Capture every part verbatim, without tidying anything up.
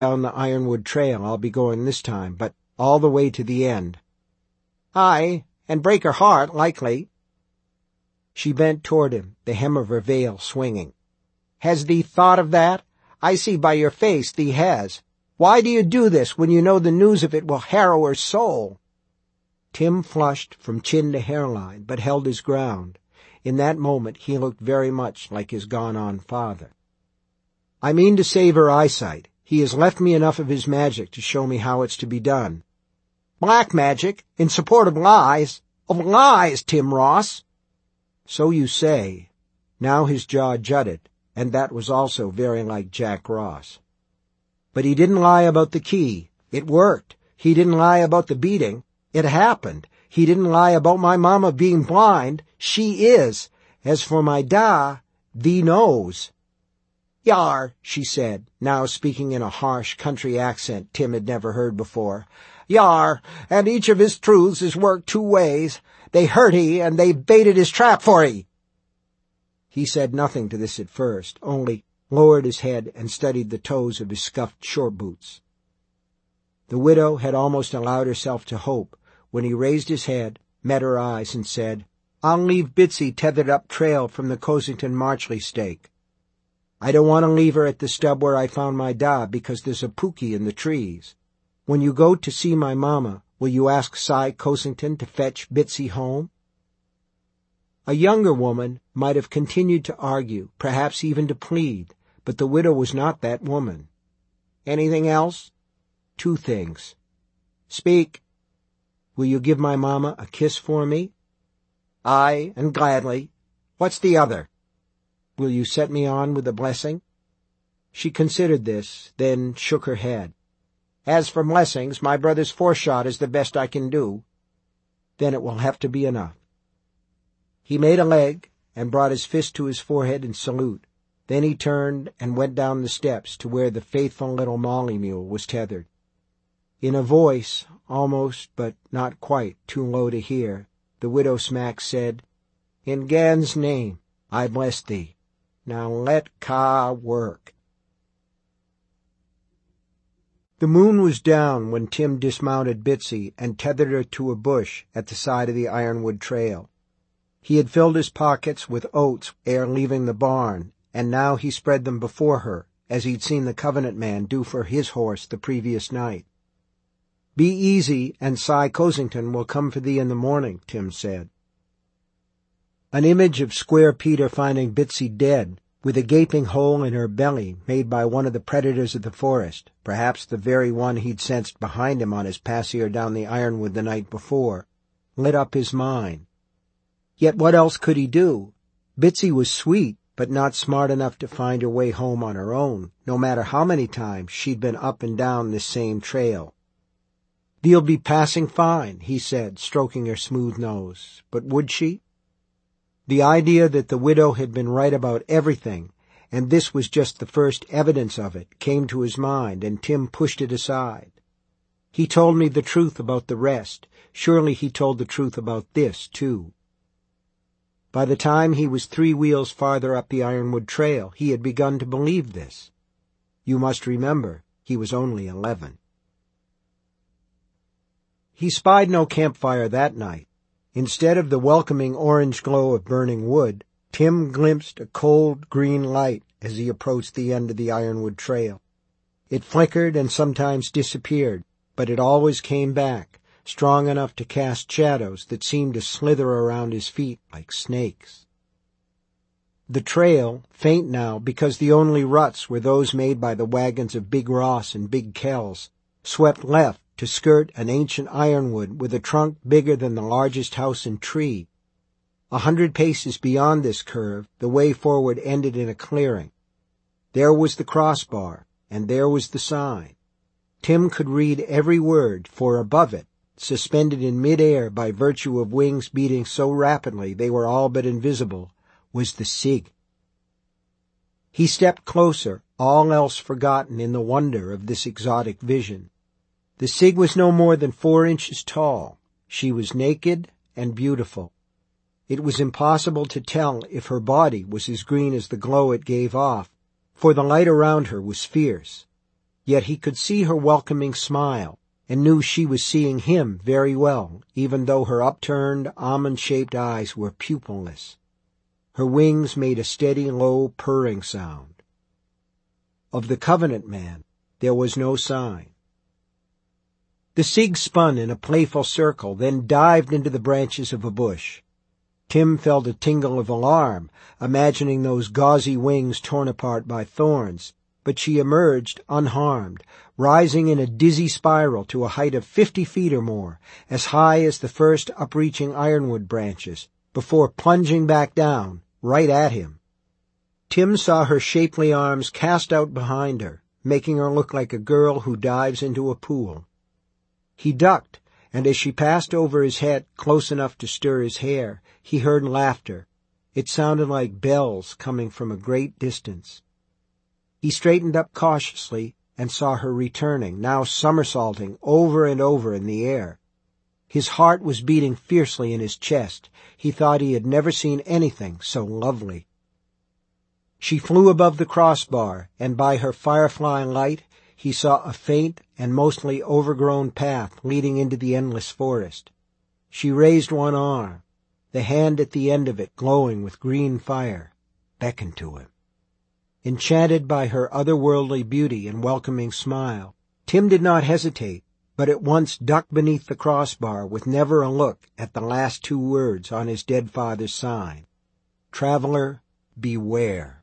down the Ironwood Trail I'll be going this time, but all the way to the end. Aye, and break her heart, likely. She bent toward him, the hem of her veil swinging. Has thee thought of that? I see by your face thee has. Why do you do this when you know the news of it will harrow her soul? Tim flushed from chin to hairline, but held his ground. In that moment he looked very much like his gone-on father. I mean to save her eyesight. He has left me enough of his magic to show me how it's to be done. Black magic, in support of lies. Of lies, Tim Ross. So you say. Now his jaw jutted, and that was also very like Jack Ross. But he didn't lie about the key. It worked. He didn't lie about the beating. It happened. He didn't lie about my mama being blind. She is. As for my da, thee knows. Yar, she said, now speaking in a harsh country accent Tim had never heard before. Yar, and each of his truths is worked two ways. They hurt he, and they baited his trap for he. He said nothing to this at first, only lowered his head and studied the toes of his scuffed short boots. The widow had almost allowed herself to hope when he raised his head, met her eyes, and said, I'll leave Bitsy tethered up trail from the Cosington-Marchley stake. I don't want to leave her at the stub where I found my da because there's a pookie in the trees. When you go to see my mama, will you ask Cy Cosington to fetch Bitsy home? A younger woman might have continued to argue, perhaps even to plead, but the widow was not that woman. Anything else? Two things. Speak. Will you give my mama a kiss for me? Aye, and gladly. What's the other? Will you set me on with a blessing? She considered this, then shook her head. As for blessings, my brother's foreshot is the best I can do. Then it will have to be enough. He made a leg and brought his fist to his forehead in salute. Then he turned and went down the steps to where the faithful little Molly mule was tethered. In a voice, almost but not quite too low to hear, the widow Smack said, In Gan's name, I bless thee. Now let Ka work. The moon was down when Tim dismounted Bitsy and tethered her to a bush at the side of the Ironwood Trail. He had filled his pockets with oats ere leaving the barn, and now he spread them before her, as he'd seen the Covenant man do for his horse the previous night. Be easy, and Cy Cosington will come for thee in the morning, Tim said. An image of Square Peter finding Bitsy dead, with a gaping hole in her belly made by one of the predators of the forest, perhaps the very one he'd sensed behind him on his pasear down the Ironwood the night before, lit up his mind. Yet what else could he do? Bitsy was sweet, but not smart enough to find her way home on her own, no matter how many times she'd been up and down this same trail. Thee'll be passing fine, he said, stroking her smooth nose. But would she? The idea that the widow had been right about everything, and this was just the first evidence of it, came to his mind, and Tim pushed it aside. He told me the truth about the rest. Surely he told the truth about this, too. By the time he was three wheels farther up the Ironwood Trail, he had begun to believe this. You must remember, he was only eleven. He spied no campfire that night. Instead of the welcoming orange glow of burning wood, Tim glimpsed a cold green light as he approached the end of the Ironwood Trail. It flickered and sometimes disappeared, but it always came back, strong enough to cast shadows that seemed to slither around his feet like snakes. The trail, faint now because the only ruts were those made by the wagons of Big Ross and Big Kells, swept left to skirt an ancient ironwood with a trunk bigger than the largest house and tree. A hundred paces beyond this curve, the way forward ended in a clearing. There was the crossbar, and there was the sign. Tim could read every word, for above it, suspended in mid-air by virtue of wings beating so rapidly they were all but invisible, was the Sig. He stepped closer, all else forgotten in the wonder of this exotic vision. The Sig was no more than four inches tall. She was naked and beautiful. It was impossible to tell if her body was as green as the glow it gave off, for the light around her was fierce. Yet he could see her welcoming smile, and knew she was seeing him very well, even though her upturned, almond-shaped eyes were pupilless. Her wings made a steady, low, purring sound. Of the Covenant man, there was no sign. The Sig spun in a playful circle, then dived into the branches of a bush. Tim felt a tingle of alarm, imagining those gauzy wings torn apart by thorns, but she emerged unharmed, rising in a dizzy spiral to a height of fifty feet or more, as high as the first upreaching ironwood branches, before plunging back down, right at him. Tim saw her shapely arms cast out behind her, making her look like a girl who dives into a pool. He ducked, and as she passed over his head close enough to stir his hair, he heard laughter. It sounded like bells coming from a great distance. He straightened up cautiously and saw her returning, now somersaulting over and over in the air. His heart was beating fiercely in his chest. He thought he had never seen anything so lovely. She flew above the crossbar, and by her firefly light he saw a faint and mostly overgrown path leading into the endless forest. She raised one arm, the hand at the end of it glowing with green fire, beckoned to him. Enchanted by her otherworldly beauty and welcoming smile, Tim did not hesitate, but at once ducked beneath the crossbar with never a look at the last two words on his dead father's sign. Traveler, beware.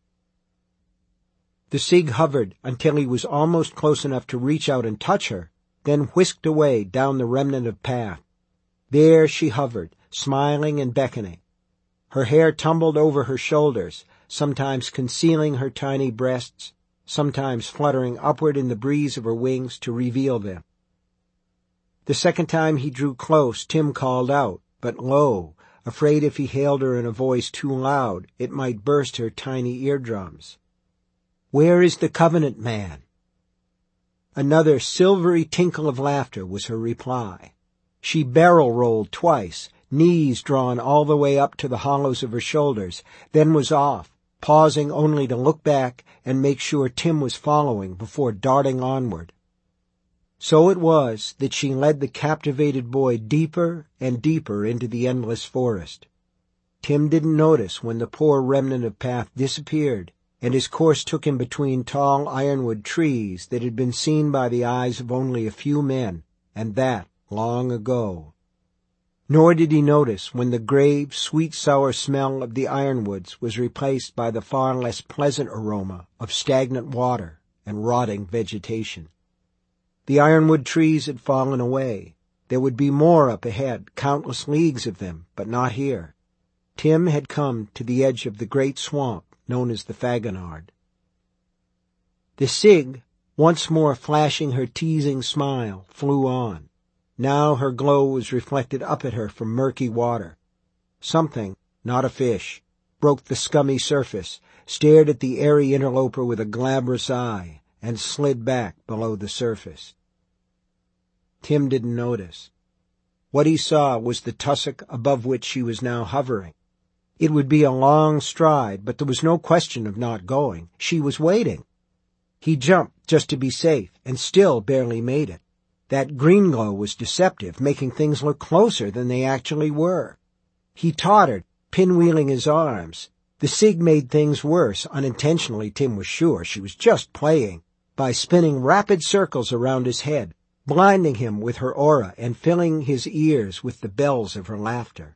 The Sig hovered until he was almost close enough to reach out and touch her, then whisked away down the remnant of path. There she hovered, smiling and beckoning. Her hair tumbled over her shoulders, sometimes concealing her tiny breasts, sometimes fluttering upward in the breeze of her wings to reveal them. The second time he drew close, Tim called out, but low, afraid if he hailed her in a voice too loud, it might burst her tiny eardrums. "Where is the Covenant man?" Another silvery tinkle of laughter was her reply. She barrel-rolled twice, knees drawn all the way up to the hollows of her shoulders, then was off, pausing only to look back and make sure Tim was following before darting onward. So it was that she led the captivated boy deeper and deeper into the endless forest. Tim didn't notice when the poor remnant of path disappeared, and his course took him between tall ironwood trees that had been seen by the eyes of only a few men, and that long ago. Nor did he notice when the grave, sweet-sour smell of the ironwoods was replaced by the far less pleasant aroma of stagnant water and rotting vegetation. The ironwood trees had fallen away. There would be more up ahead, countless leagues of them, but not here. Tim had come to the edge of the great swamp known as the Fagonard. The Sig, once more flashing her teasing smile, flew on. Now her glow was reflected up at her from murky water. Something, not a fish, broke the scummy surface, stared at the airy interloper with a glabrous eye, and slid back below the surface. Tim didn't notice. What he saw was the tussock above which she was now hovering. It would be a long stride, but there was no question of not going. She was waiting. He jumped just to be safe, and still barely made it. That green glow was deceptive, making things look closer than they actually were. He tottered, pinwheeling his arms. The Sig made things worse, unintentionally, Tim was sure. She was just playing, by spinning rapid circles around his head, blinding him with her aura and filling his ears with the bells of her laughter.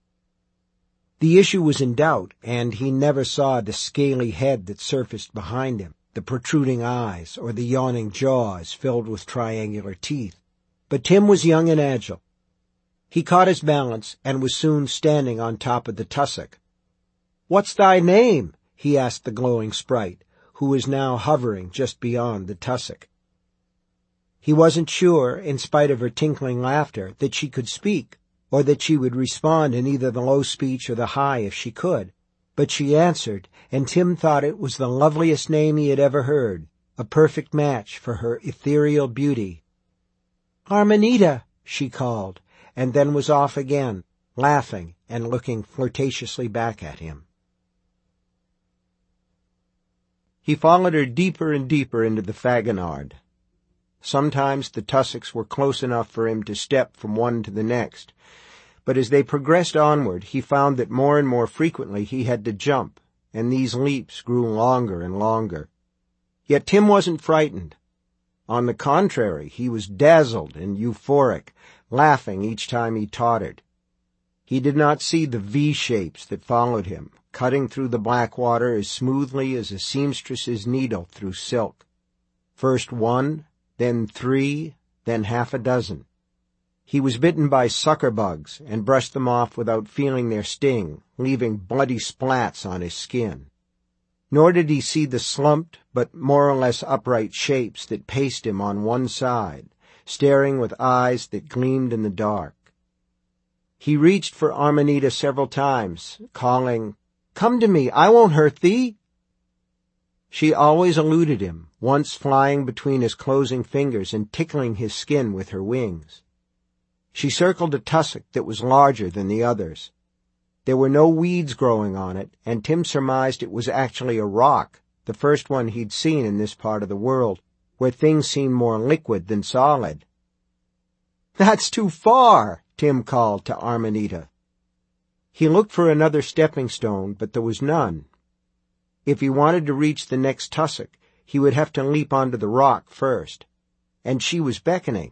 The issue was in doubt, and he never saw the scaly head that surfaced behind him, the protruding eyes, or the yawning jaws filled with triangular teeth. But Tim was young and agile. He caught his balance and was soon standing on top of the tussock. "What's thy name?" he asked the glowing sprite, who was now hovering just beyond the tussock. He wasn't sure, in spite of her tinkling laughter, that she could speak, or that she would respond in either the low speech or the high if she could. But she answered, and Tim thought it was the loveliest name he had ever heard, a perfect match for her ethereal beauty. "Armanita," she called, and then was off again, laughing and looking flirtatiously back at him. He followed her deeper and deeper into the Faginard. Sometimes the tussocks were close enough for him to step from one to the next, but as they progressed onward, he found that more and more frequently he had to jump, and these leaps grew longer and longer. Yet Tim wasn't frightened. On the contrary, he was dazzled and euphoric, laughing each time he tottered. He did not see the V-shapes that followed him, cutting through the black water as smoothly as a seamstress's needle through silk. First one, then three, then half a dozen. He was bitten by sucker bugs and brushed them off without feeling their sting, leaving bloody splats on his skin. Nor did he see the slumped but more or less upright shapes that paced him on one side, staring with eyes that gleamed in the dark. He reached for Armanita several times, calling, "Come to me, I won't hurt thee." She always eluded him, once flying between his closing fingers and tickling his skin with her wings. She circled a tussock that was larger than the others. There were no weeds growing on it, and Tim surmised it was actually a rock, the first one he'd seen in this part of the world, where things seemed more liquid than solid. "That's too far," Tim called to Armanita. He looked for another stepping stone, but there was none. If he wanted to reach the next tussock, he would have to leap onto the rock first. And she was beckoning.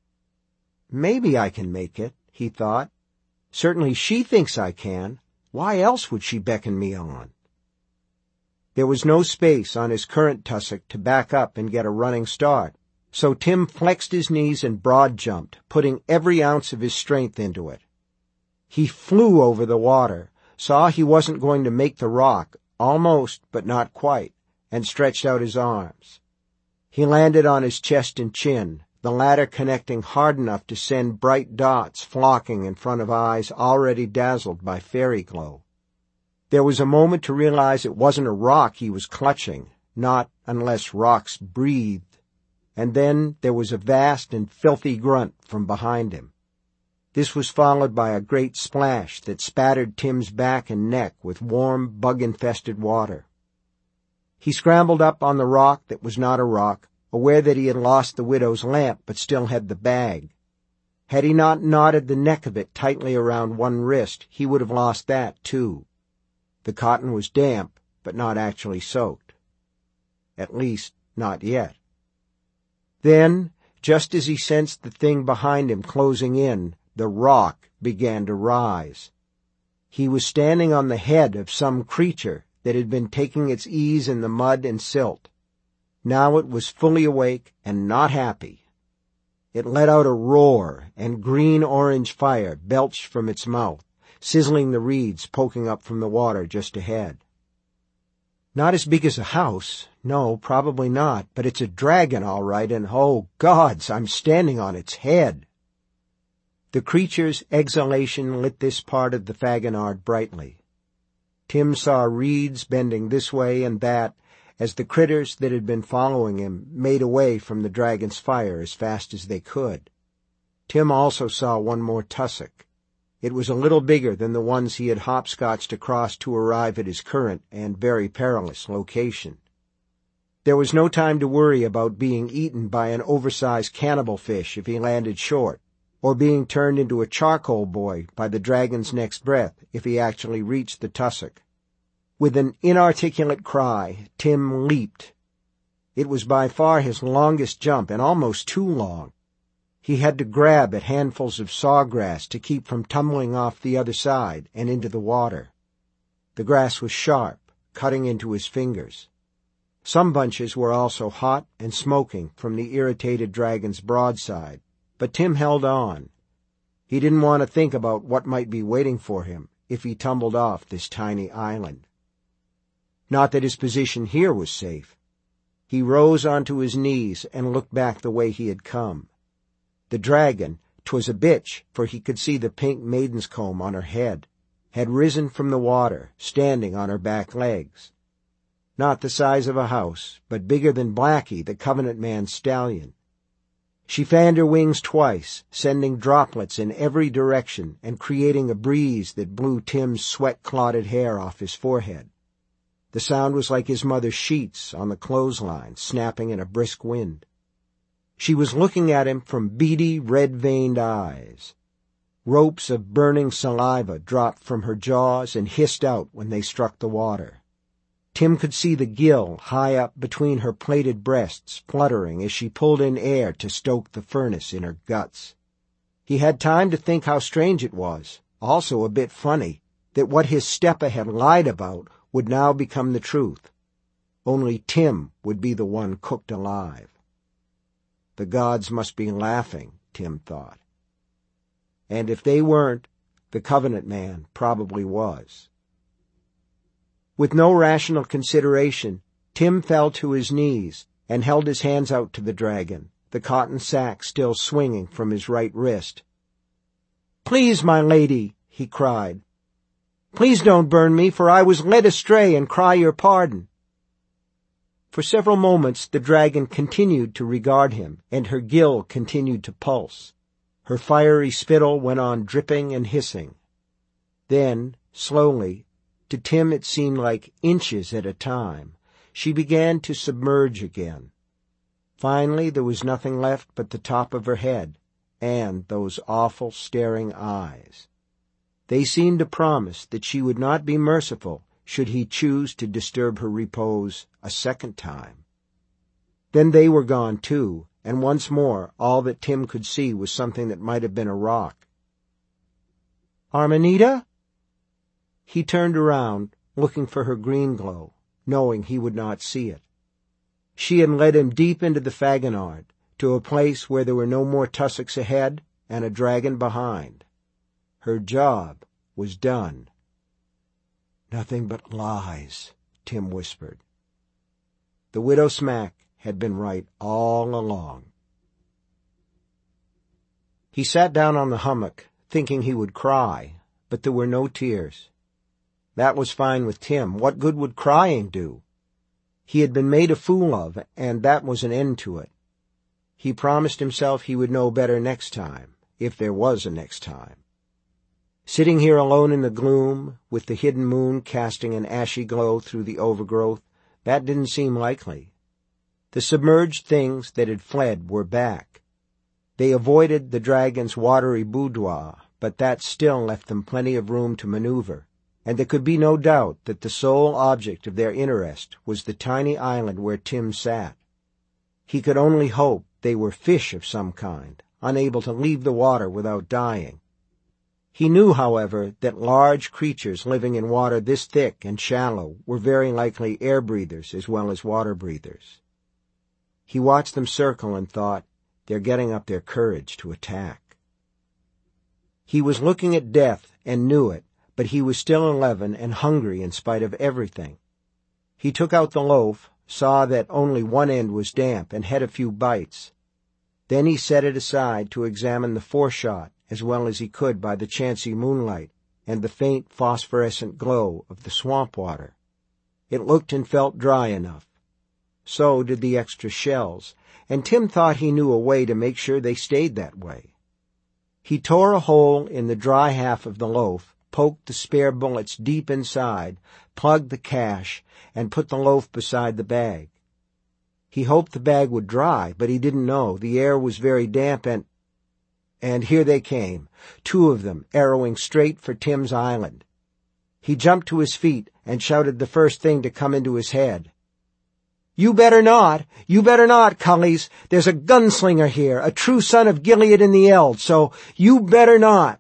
"Maybe I can make it," he thought. "Certainly she thinks I can. Why else would she beckon me on?" There was no space on his current tussock to back up and get a running start, so Tim flexed his knees and broad-jumped, putting every ounce of his strength into it. He flew over the water, saw he wasn't going to make the rock, almost but not quite, and stretched out his arms. He landed on his chest and chin, the latter connecting hard enough to send bright dots flocking in front of eyes already dazzled by fairy glow. There was a moment to realize it wasn't a rock he was clutching, not unless rocks breathed, and then there was a vast and filthy grunt from behind him. This was followed by a great splash that spattered Tim's back and neck with warm, bug-infested water. He scrambled up on the rock that was not a rock, aware that he had lost the widow's lamp but still had the bag. Had he not knotted the neck of it tightly around one wrist, he would have lost that, too. The cotton was damp, but not actually soaked. At least, not yet. Then, just as he sensed the thing behind him closing in, the rock began to rise. He was standing on the head of some creature that had been taking its ease in the mud and silt. Now it was fully awake and not happy. It let out a roar, and green-orange fire belched from its mouth, sizzling the reeds poking up from the water just ahead. Not as big as a house. No, probably not, but it's a dragon all right, and oh, gods, I'm standing on its head. The creature's exhalation lit this part of the Faginard brightly. Tim saw reeds bending this way and that as the critters that had been following him made away from the dragon's fire as fast as they could. Tim also saw one more tussock. It was a little bigger than the ones he had hopscotched across to arrive at his current and very perilous location. There was no time to worry about being eaten by an oversized cannibal fish if he landed short, or being turned into a charcoal boy by the dragon's next breath if he actually reached the tussock. With an inarticulate cry, Tim leaped. It was by far his longest jump, and almost too long. He had to grab at handfuls of sawgrass to keep from tumbling off the other side and into the water. The grass was sharp, cutting into his fingers. Some bunches were also hot and smoking from the irritated dragon's broadside, but Tim held on. He didn't want to think about what might be waiting for him if he tumbled off this tiny island. Not that his position here was safe. He rose onto his knees and looked back the way he had come. The dragon, 'twas a bitch, for he could see the pink maiden's comb on her head, had risen from the water, standing on her back legs. Not the size of a house, but bigger than Blackie, the Covenant man's stallion. She fanned her wings twice, sending droplets in every direction and creating a breeze that blew Tim's sweat-clotted hair off his forehead. The sound was like his mother's sheets on the clothesline, snapping in a brisk wind. She was looking at him from beady, red-veined eyes. Ropes of burning saliva dropped from her jaws and hissed out when they struck the water. Tim could see the gill high up between her plated breasts fluttering as she pulled in air to stoke the furnace in her guts. He had time to think how strange it was, also a bit funny, that what his Stepa had lied about would now become the truth. Only Tim would be the one cooked alive. The gods must be laughing, Tim thought. And if they weren't, the Covenant man probably was. With no rational consideration, Tim fell to his knees and held his hands out to the dragon, the cotton sack still swinging from his right wrist. "Please, my lady," he cried. "Please don't burn me, for I was led astray and cry your pardon." For several moments the dragon continued to regard him, and her gill continued to pulse. Her fiery spittle went on dripping and hissing. Then, slowly, to Tim it seemed like inches at a time, she began to submerge again. Finally there was nothing left but the top of her head, and those awful staring eyes. They seemed to promise that she would not be merciful should he choose to disturb her repose a second time. Then they were gone too, and once more all that Tim could see was something that might have been a rock. "Armanita?" He turned around, looking for her green glow, knowing he would not see it. She had led him deep into the Faginard, to a place where there were no more tussocks ahead and a dragon behind. Her job was done. "Nothing but lies," Tim whispered. The Widow Smack had been right all along. He sat down on the hummock, thinking he would cry, but there were no tears. That was fine with Tim. What good would crying do? He had been made a fool of, and that was an end to it. He promised himself he would know better next time, if there was a next time. Sitting here alone in the gloom, with the hidden moon casting an ashy glow through the overgrowth, that didn't seem likely. The submerged things that had fled were back. They avoided the dragon's watery boudoir, but that still left them plenty of room to maneuver, and there could be no doubt that the sole object of their interest was the tiny island where Tim sat. He could only hope they were fish of some kind, unable to leave the water without dying. He knew, however, that large creatures living in water this thick and shallow were very likely air-breathers as well as water-breathers. He watched them circle and thought, they're getting up their courage to attack. He was looking at death and knew it, but he was still eleven and hungry in spite of everything. He took out the loaf, saw that only one end was damp, and had a few bites. Then he set it aside to examine the foreshot as well as he could by the chancy moonlight and the faint phosphorescent glow of the swamp water. It looked and felt dry enough. So did the extra shells, and Tim thought he knew a way to make sure they stayed that way. He tore a hole in the dry half of the loaf, poked the spare bullets deep inside, plugged the cache, and put the loaf beside the bag. He hoped the bag would dry, but he didn't know. The air was very damp, and... And here they came, two of them, arrowing straight for Tim's island. He jumped to his feet and shouted the first thing to come into his head. "You better not! You better not, cullies! There's a gunslinger here, a true son of Gilead in the Eld, so you better not!"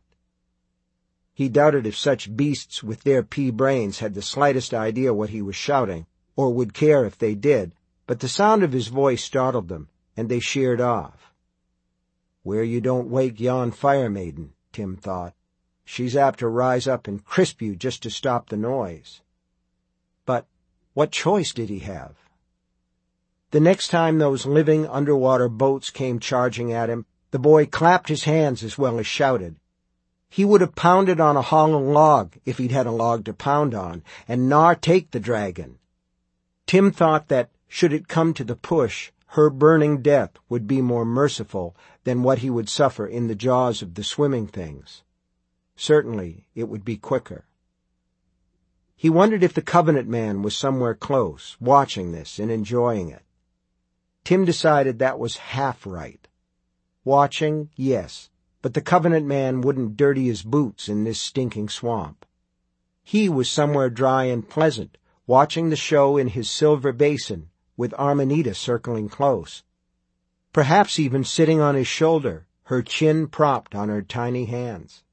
He doubted if such beasts with their pea brains had the slightest idea what he was shouting, or would care if they did, but the sound of his voice startled them, and they sheered off. Where you don't wake yon fire maiden, Tim thought. She's apt to rise up and crisp you just to stop the noise. But what choice did he have? The next time those living underwater boats came charging at him, the boy clapped his hands as well as shouted. He would have pounded on a hollow log if he'd had a log to pound on, and nar take the dragon. Tim thought that, should it come to the push, her burning death would be more merciful than what he would suffer in the jaws of the swimming things. Certainly it would be quicker. He wondered if the Covenant man was somewhere close, watching this and enjoying it. Tim decided that was half right. Watching, yes, but the Covenant man wouldn't dirty his boots in this stinking swamp. He was somewhere dry and pleasant, watching the show in his silver basin, with Armanita circling close. Perhaps even sitting on his shoulder, her chin propped on her tiny hands.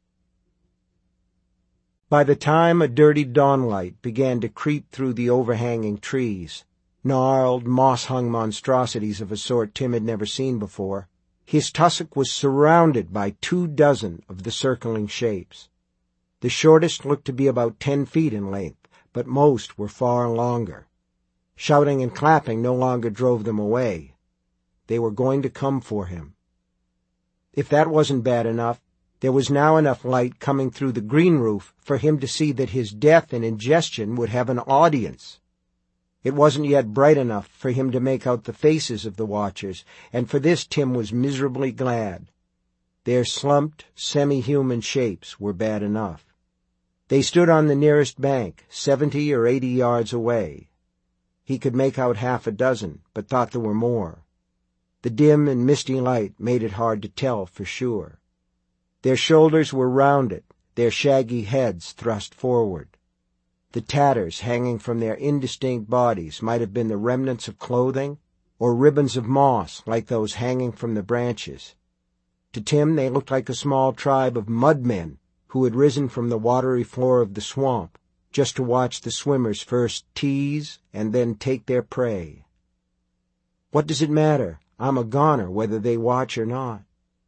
By the time a dirty dawnlight began to creep through the overhanging trees, gnarled, moss-hung monstrosities of a sort Tim had never seen before, his tussock was surrounded by two dozen of the circling shapes. The shortest looked to be about ten feet in length, but most were far longer. Shouting and clapping no longer drove them away. They were going to come for him. If that wasn't bad enough, there was now enough light coming through the green roof for him to see that his death and ingestion would have an audience. It wasn't yet bright enough for him to make out the faces of the watchers, and for this Tim was miserably glad. Their slumped, semi-human shapes were bad enough. They stood on the nearest bank, seventy or eighty yards away. He could make out half a dozen, but thought there were more. The dim and misty light made it hard to tell for sure. Their shoulders were rounded, their shaggy heads thrust forward. The tatters hanging from their indistinct bodies might have been the remnants of clothing, or ribbons of moss like those hanging from the branches. To Tim they looked like a small tribe of mudmen who had risen from the watery floor of the swamp, just to watch the swimmers first tease and then take their prey. What does it matter? I'm a goner whether they watch or not.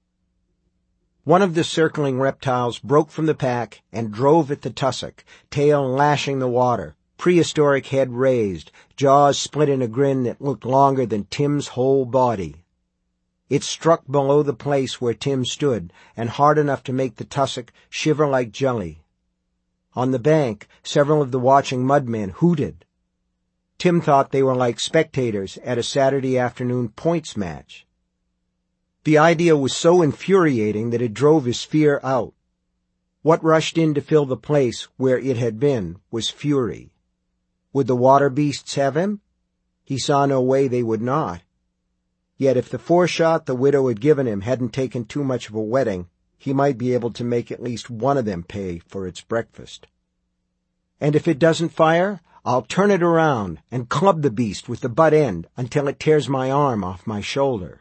One of the circling reptiles broke from the pack and drove at the tussock, tail lashing the water, prehistoric head raised, jaws split in a grin that looked longer than Tim's whole body. It struck below the place where Tim stood, and hard enough to make the tussock shiver like jelly. On the bank, several of the watching mudmen hooted. Tim thought they were like spectators at a Saturday afternoon points match. The idea was so infuriating that it drove his fear out. What rushed in to fill the place where it had been was fury. Would the water beasts have him? He saw no way they would not. Yet if the foreshot the widow had given him hadn't taken too much of a wetting, he might be able to make at least one of them pay for its breakfast. And if it doesn't fire, I'll turn it around and club the beast with the butt end until it tears my arm off my shoulder.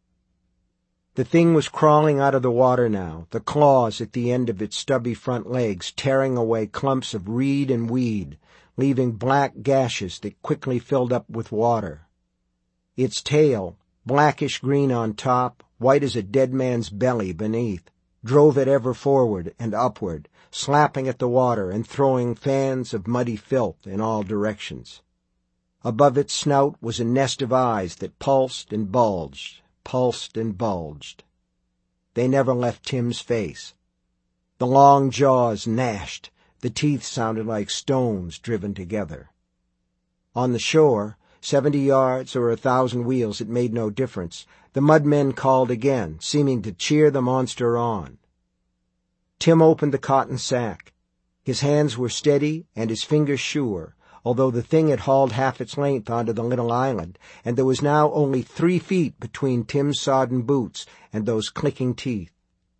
The thing was crawling out of the water now, the claws at the end of its stubby front legs tearing away clumps of reed and weed, leaving black gashes that quickly filled up with water. Its tail, blackish-green on top, white as a dead man's belly beneath, drove it ever forward and upward, slapping at the water and throwing fans of muddy filth in all directions. Above its snout was a nest of eyes that pulsed and bulged, pulsed and bulged. They never left Tim's face. The long jaws gnashed, the teeth sounded like stones driven together. On the shore, seventy yards or a thousand wheels, it made no difference, the mudmen called again, seeming to cheer the monster on. Tim opened the cotton sack. His hands were steady and his fingers sure, although the thing had hauled half its length onto the little island, and there was now only three feet between Tim's sodden boots and those clicking teeth.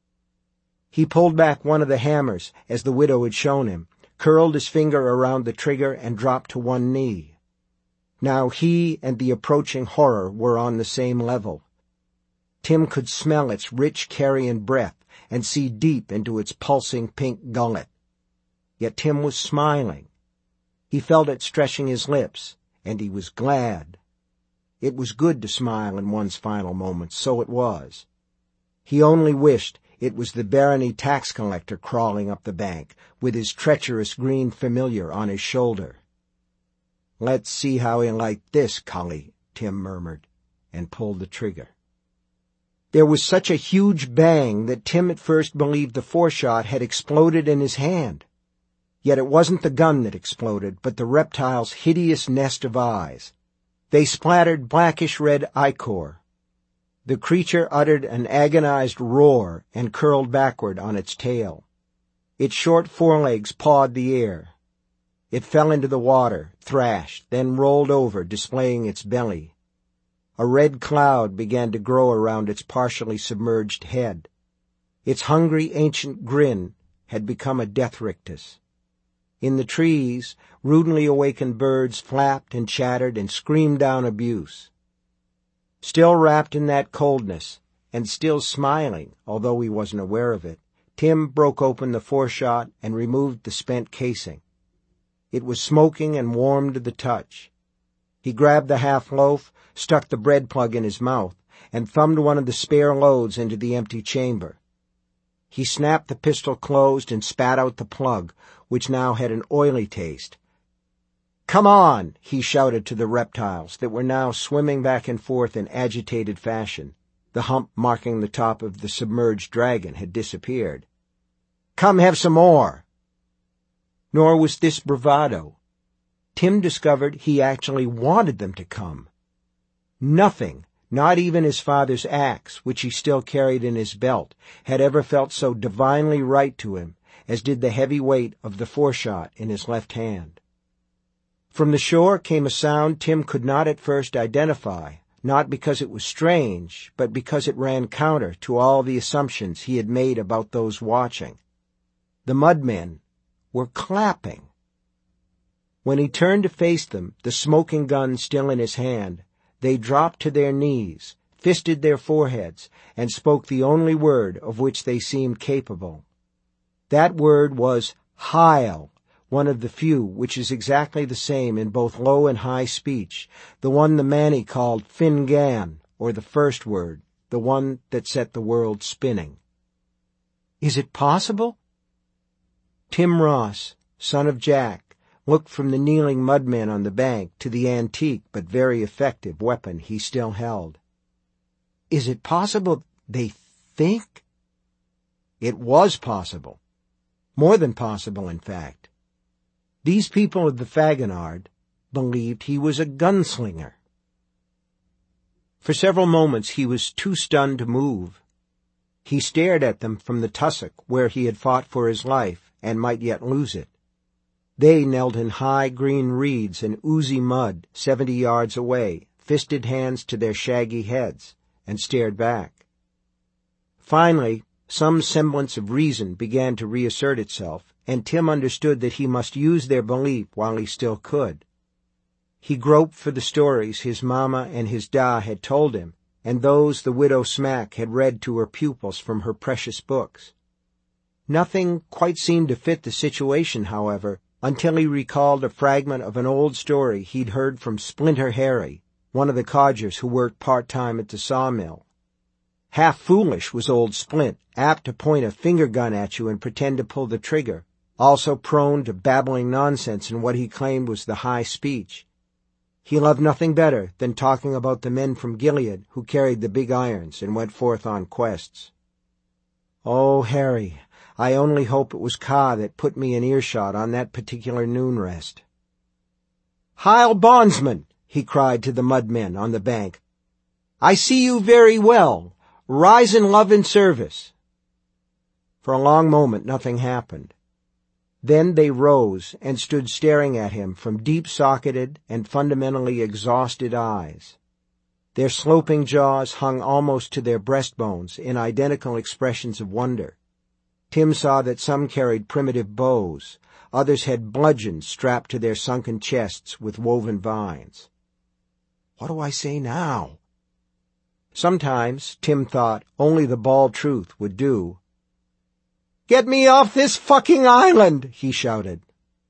He pulled back one of the hammers, as the widow had shown him, curled his finger around the trigger, and dropped to one knee. Now he and the approaching horror were on the same level. Tim could smell its rich carrion breath and see deep into its pulsing pink gullet. Yet Tim was smiling. He felt it stretching his lips, and he was glad. It was good to smile in one's final moments, so it was. He only wished it was the barony tax collector crawling up the bank, with his treacherous green familiar on his shoulder. "Let's see how he liked this, cully," Tim murmured, and pulled the trigger. There was such a huge bang that Tim at first believed the foreshot had exploded in his hand. Yet it wasn't the gun that exploded, but the reptile's hideous nest of eyes. They splattered blackish-red ichor. The creature uttered an agonized roar and curled backward on its tail. Its short forelegs pawed the air. It fell into the water, thrashed, then rolled over, displaying its belly. A red cloud began to grow around its partially submerged head. Its hungry ancient grin had become a death rictus. In the trees, rudely awakened birds flapped and chattered and screamed down abuse. Still wrapped in that coldness, and still smiling, although he wasn't aware of it, Tim broke open the foreshot and removed the spent casing. It was smoking and warm to the touch. He grabbed the half-loaf, stuck the bread plug in his mouth, and thumbed one of the spare loads into the empty chamber. He snapped the pistol closed and spat out the plug, which now had an oily taste. "Come on!" he shouted to the reptiles that were now swimming back and forth in agitated fashion. The hump marking the top of the submerged dragon had disappeared. "Come have some more!" Nor was this bravado. Tim discovered he actually wanted them to come. Nothing, not even his father's axe, which he still carried in his belt, had ever felt so divinely right to him as did the heavy weight of the foreshot in his left hand. From the shore came a sound Tim could not at first identify, not because it was strange, but because it ran counter to all the assumptions he had made about those watching. The mudmen were clapping. When he turned to face them, the smoking gun still in his hand, they dropped to their knees, fisted their foreheads, and spoke the only word of which they seemed capable. That word was Heil, one of the few which is exactly the same in both low and high speech, the one the Manny called Fingan, or the first word, the one that set the world spinning. "Is it possible?" Tim Ross, son of Jack, looked from the kneeling mudmen on the bank to the antique but very effective weapon he still held. "Is it possible they think?" It was possible. More than possible, in fact. These people of the Fragonard believed he was a gunslinger. For several moments he was too stunned to move. He stared at them from the tussock where he had fought for his life and might yet lose it. They knelt in high green reeds and oozy mud seventy yards away, fisted hands to their shaggy heads, and stared back. Finally, some semblance of reason began to reassert itself, and Tim understood that he must use their belief while he still could. He groped for the stories his mamma and his da had told him, and those the widow Smack had read to her pupils from her precious books. Nothing quite seemed to fit the situation, however, until he recalled a fragment of an old story he'd heard from Splinter Harry, one of the codgers who worked part-time at the sawmill. Half foolish was old Splint, apt to point a finger gun at you and pretend to pull the trigger, also prone to babbling nonsense in what he claimed was the high speech. He loved nothing better than talking about the men from Gilead who carried the big irons and went forth on quests. "Oh, Harry, I only hope it was Ka that put me in earshot on that particular noon rest." "Heil, bondsman!" he cried to the mudmen on the bank. "I see you very well. Rise in love and service." For a long moment nothing happened. Then they rose and stood staring at him from deep-socketed and fundamentally exhausted eyes. Their sloping jaws hung almost to their breastbones in identical expressions of wonder. Tim saw that some carried primitive bows, others had bludgeons strapped to their sunken chests with woven vines. "What do I say now?" Sometimes, Tim thought, only the bald truth would do. "Get me off this fucking island!" he shouted.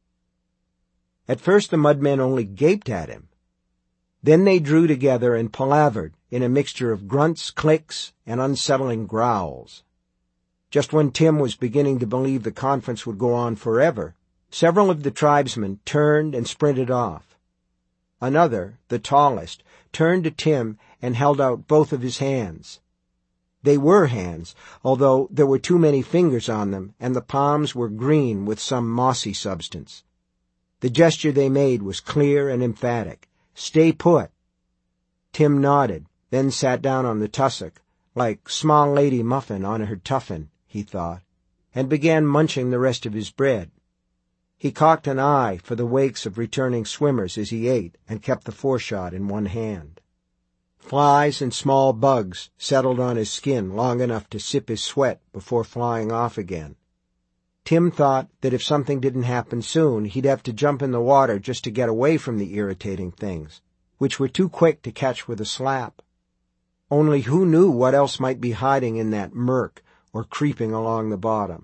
At first the mudmen only gaped at him. Then they drew together and palavered in a mixture of grunts, clicks, and unsettling growls. Just when Tim was beginning to believe the conference would go on forever, several of the tribesmen turned and sprinted off. Another, the tallest, turned to Tim and held out both of his hands. They were hands, although there were too many fingers on them, and the palms were green with some mossy substance. The gesture they made was clear and emphatic. "Stay put." Tim nodded, then sat down on the tussock, like small lady Muffin on her tuffin, he thought, and began munching the rest of his bread. He cocked an eye for the wakes of returning swimmers as he ate and kept the foreshot in one hand. Flies and small bugs settled on his skin long enough to sip his sweat before flying off again. Tim thought that if something didn't happen soon, he'd have to jump in the water just to get away from the irritating things, which were too quick to catch with a slap. Only who knew what else might be hiding in that murk or creeping along the bottom.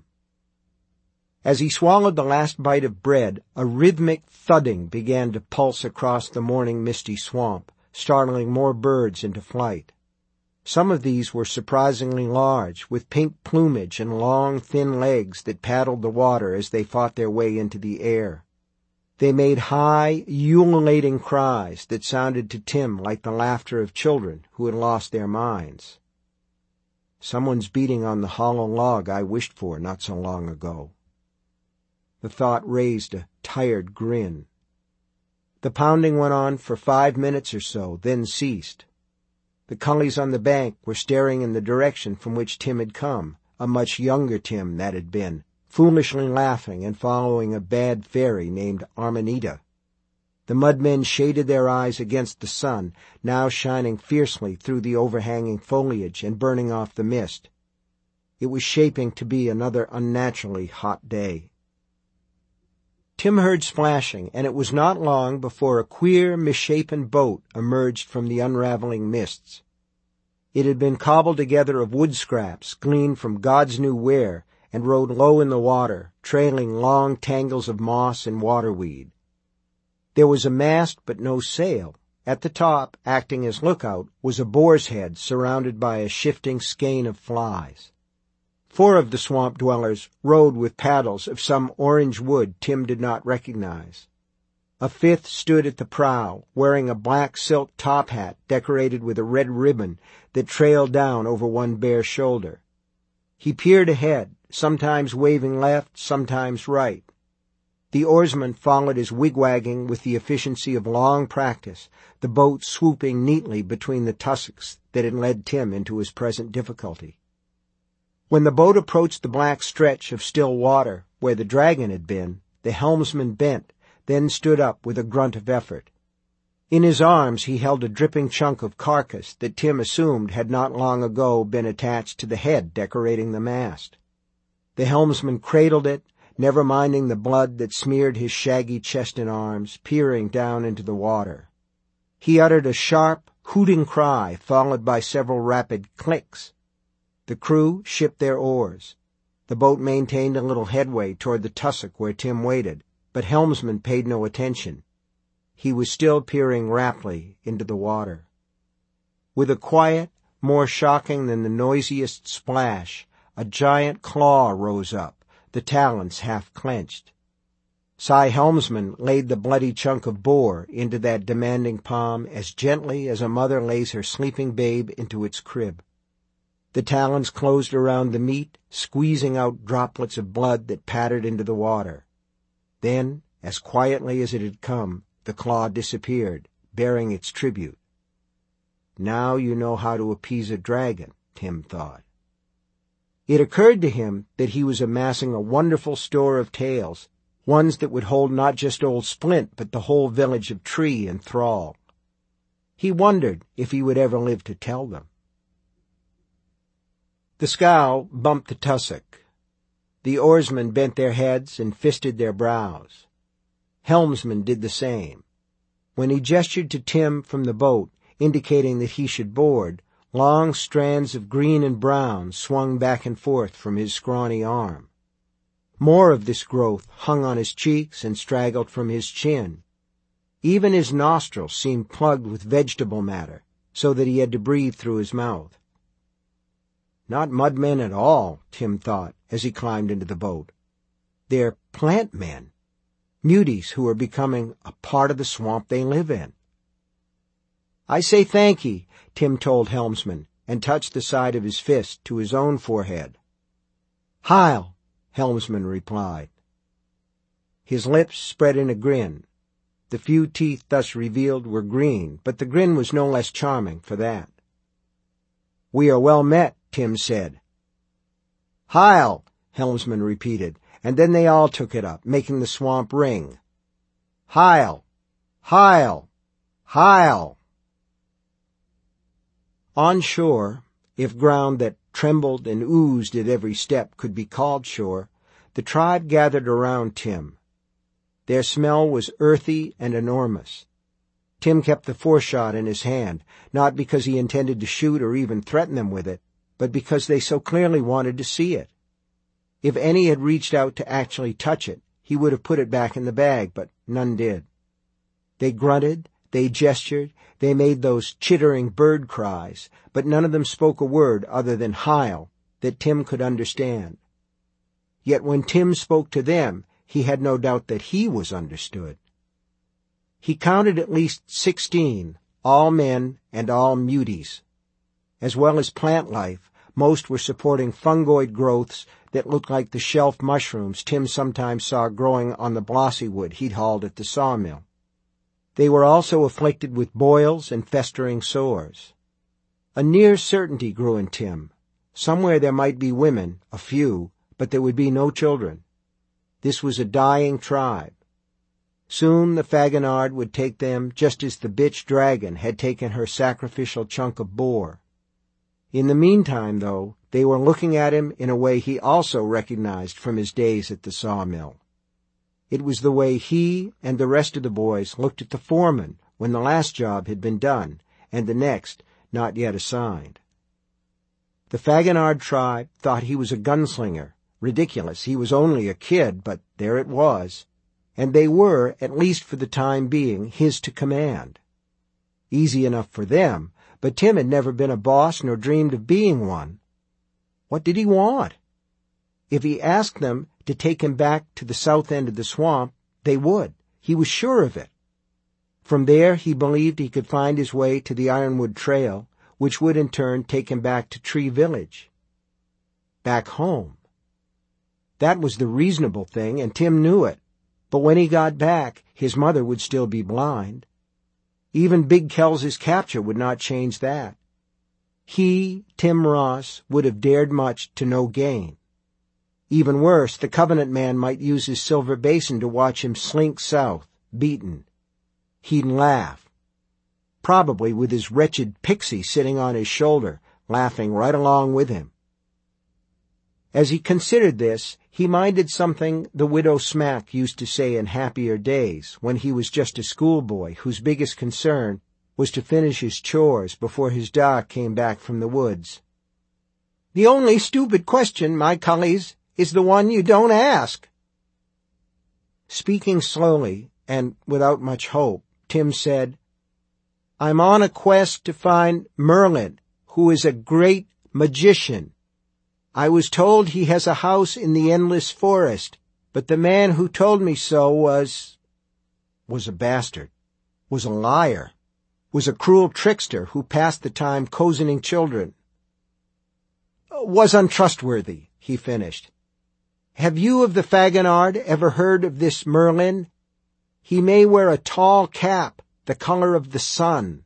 As he swallowed the last bite of bread, a rhythmic thudding began to pulse across the morning misty swamp, startling more birds into flight. Some of these were surprisingly large, with pink plumage and long, thin legs that paddled the water as they fought their way into the air. They made high, ululating cries that sounded to Tim like the laughter of children who had lost their minds. Someone's beating on the hollow log I wished for not so long ago. The thought raised a tired grin. The pounding went on for five minutes or so, then ceased. The cullies on the bank were staring in the direction from which Tim had come, a much younger Tim that had been, foolishly laughing and following a bad fairy named Armanita. The mudmen shaded their eyes against the sun, now shining fiercely through the overhanging foliage and burning off the mist. It was shaping to be another unnaturally hot day. Tim heard splashing, and it was not long before a queer, misshapen boat emerged from the unraveling mists. It had been cobbled together of wood scraps gleaned from God's knew where, and rode low in the water, trailing long tangles of moss and waterweed. There was a mast but no sail. At the top, acting as lookout, was a boar's head surrounded by a shifting skein of flies. Four of the swamp dwellers rowed with paddles of some orange wood Tim did not recognize. A fifth stood at the prow, wearing a black silk top hat decorated with a red ribbon that trailed down over one bare shoulder. He peered ahead, sometimes waving left, sometimes right. The oarsman followed his wigwagging with the efficiency of long practice, the boat swooping neatly between the tussocks that had led Tim into his present difficulty. When the boat approached the black stretch of still water where the dragon had been, the helmsman bent, then stood up with a grunt of effort. In his arms he held a dripping chunk of carcass that Tim assumed had not long ago been attached to the head decorating the mast. The helmsman cradled it, never minding the blood that smeared his shaggy chest and arms, peering down into the water. He uttered a sharp, hooting cry, followed by several rapid clicks. The crew shipped their oars. The boat maintained a little headway toward the tussock where Tim waited, but helmsman paid no attention. He was still peering raptly into the water. With a quiet, more shocking than the noisiest splash, a giant claw rose up, the talons half clenched. Cy Helmsman laid the bloody chunk of boar into that demanding palm as gently as a mother lays her sleeping babe into its crib. The talons closed around the meat, squeezing out droplets of blood that pattered into the water. Then, as quietly as it had come, the claw disappeared, bearing its tribute. Now you know how to appease a dragon, Tim thought. It occurred to him that he was amassing a wonderful store of tales, ones that would hold not just old Splint, but the whole village of Tree in thrall. He wondered if he would ever live to tell them. The scow bumped the tussock. The oarsmen bent their heads and fisted their brows. Helmsman did the same. When he gestured to Tim from the boat, indicating that he should board, long strands of green and brown swung back and forth from his scrawny arm. More of this growth hung on his cheeks and straggled from his chin. Even his nostrils seemed plugged with vegetable matter, so that he had to breathe through his mouth. Not mudmen at all, Tim thought, as he climbed into the boat. They're plant men, muties who are becoming a part of the swamp they live in. I say thank ye, Tim told Helmsman, and touched the side of his fist to his own forehead. Heil, Helmsman replied. His lips spread in a grin. The few teeth thus revealed were green, but the grin was no less charming for that. We are well met, Tim said. Heil, Helmsman repeated, and then they all took it up, making the swamp ring. Heil! Heil! Heil! On shore, if ground that trembled and oozed at every step could be called shore, the tribe gathered around Tim. Their smell was earthy and enormous. Tim kept the foreshot in his hand, not because he intended to shoot or even threaten them with it, but because they so clearly wanted to see it. If any had reached out to actually touch it, he would have put it back in the bag, but none did. They grunted, they gestured, they made those chittering bird cries, but none of them spoke a word other than Heil that Tim could understand. Yet when Tim spoke to them, he had no doubt that he was understood. He counted at least sixteen, all men and all muties. As well as plant life, most were supporting fungoid growths that looked like the shelf mushrooms Tim sometimes saw growing on the blossy wood he'd hauled at the sawmill. They were also afflicted with boils and festering sores. A near certainty grew in Tim. Somewhere there might be women, a few, but there would be no children. This was a dying tribe. Soon the Faginard would take them just as the bitch dragon had taken her sacrificial chunk of boar. In the meantime, though, they were looking at him in a way he also recognized from his days at the sawmill. It was the way he and the rest of the boys looked at the foreman when the last job had been done and the next not yet assigned. The Faginard tribe thought he was a gunslinger. Ridiculous, he was only a kid, but there it was. And they were, at least for the time being, his to command. Easy enough for them, but Tim had never been a boss nor dreamed of being one. What did he want? If he asked them to take him back to the south end of the swamp, they would. He was sure of it. From there, he believed he could find his way to the Ironwood Trail, which would in turn take him back to Tree Village. Back home. That was the reasonable thing, and Tim knew it. But when he got back, his mother would still be blind. Even Big Kels's capture would not change that. He, Tim Ross, would have dared much to no gain. Even worse, the Covenant man might use his silver basin to watch him slink south, beaten. He'd laugh. Probably with his wretched Pixie sitting on his shoulder, laughing right along with him. As he considered this, he minded something the widow Smack used to say in happier days, when he was just a schoolboy whose biggest concern was to finish his chores before his da came back from the woods. "The only stupid question, my cullies, is the one you don't ask." Speaking slowly, and without much hope, Tim said, "I'm on a quest to find Merlin, who is a great magician. I was told he has a house in the Endless Forest, but the man who told me so was... was a bastard, was a liar, was a cruel trickster who passed the time cozening children. Was untrustworthy," he finished. "Have you of the Faginard ever heard of this Merlin? He may wear a tall cap, the color of the sun."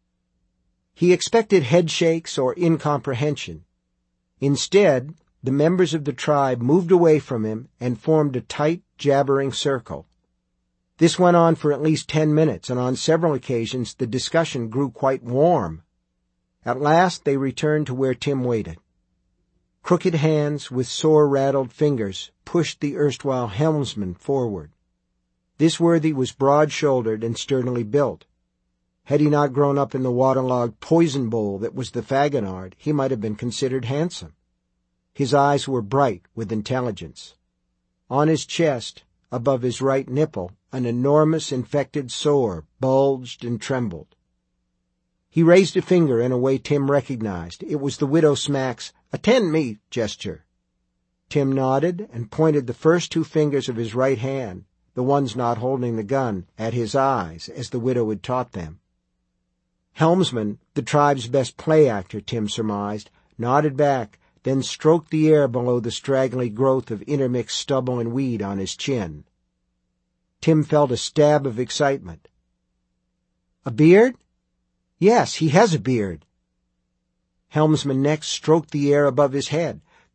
He expected headshakes or incomprehension. Instead, the members of the tribe moved away from him and formed a tight, jabbering circle. This went on for at least ten minutes, and on several occasions the discussion grew quite warm. At last they returned to where Tim waited. Crooked hands with sore, rattled fingers pushed the erstwhile helmsman forward. This worthy was broad-shouldered and sturdily built. Had he not grown up in the waterlogged poison bowl that was the Faginard, he might have been considered handsome. His eyes were bright with intelligence. On his chest, above his right nipple, an enormous infected sore bulged and trembled. He raised a finger in a way Tim recognized. It was the widow Smack's "attend me" gesture. Tim nodded and pointed the first two fingers of his right hand, the ones not holding the gun, at his eyes, as the widow had taught them. Helmsman, the tribe's best play actor, Tim surmised, nodded back, then stroked the air below the straggly growth of intermixed stubble and weed on his chin. Tim felt a stab of excitement. "A beard?" "Yes, he has a beard." Helmsman next stroked the air above his head.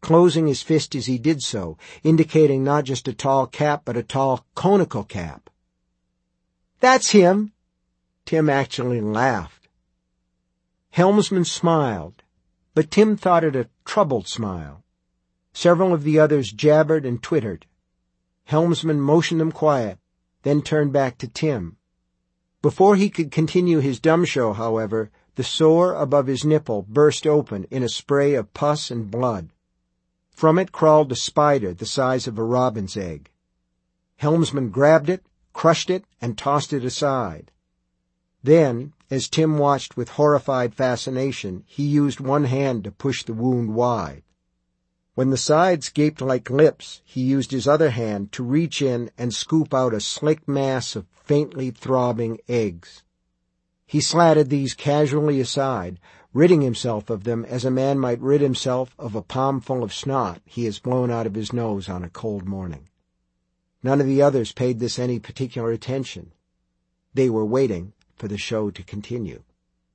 closing his fist as he did so, indicating not just a tall cap, but a tall conical cap. "That's him!" Tim actually laughed. Helmsman smiled, but Tim thought it a troubled smile. Several of the others jabbered and twittered. Helmsman motioned them quiet, then turned back to Tim. Before he could continue his dumb show, however, the sore above his nipple burst open in a spray of pus and blood. From it crawled a spider the size of a robin's egg. Helmsman grabbed it, crushed it, and tossed it aside. Then, as Tim watched with horrified fascination, he used one hand to push the wound wide. When the sides gaped like lips, he used his other hand to reach in and scoop out a slick mass of faintly throbbing eggs. He slatted these casually aside, ridding himself of them as a man might rid himself of a palmful of snot he has blown out of his nose on a cold morning. None of the others paid this any particular attention. They were waiting for the show to continue.